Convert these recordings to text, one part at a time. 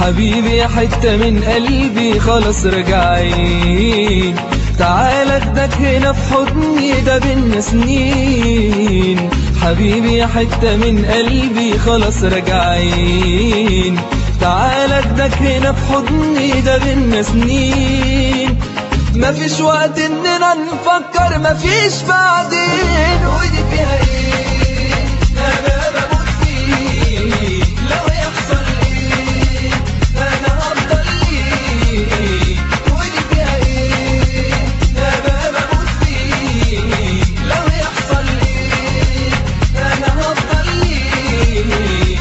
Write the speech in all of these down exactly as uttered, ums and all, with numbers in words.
حبيبي حتة من قلبي خلاص رجعين، تعال اخدك هنا في حضني ده بينا سنين. حبيبي حتة من قلبي خلاص رجعين، تعال اخدك هنا في حضني ده بينا سنين. مفيش وقت اننا نفكر، مفيش بعدين. ودي فيها ايه انا بموت فيه، لو يحصل ايه انا هفضل ليه. ودي فيها ايه انا بموت فيه، لو يحصل ايه انا هفضل ليه.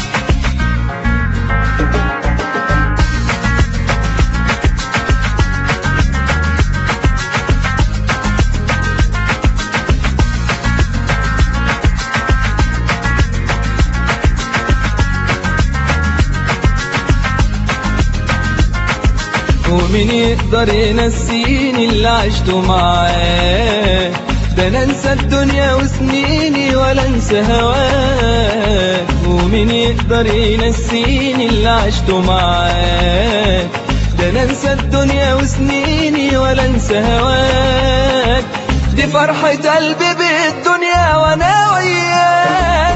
ومين يقدر ينسيني اللي عشته معاك؟ ده انا انسى الدنيا وسنيني ولا انسى هواك. ومين يقدر ينسيني اللي عشته معاك؟ ده انا انسى الدنيا وسنيني ولا انسى هواك. دي فرحة قلبي بالدنيا وانا وياك.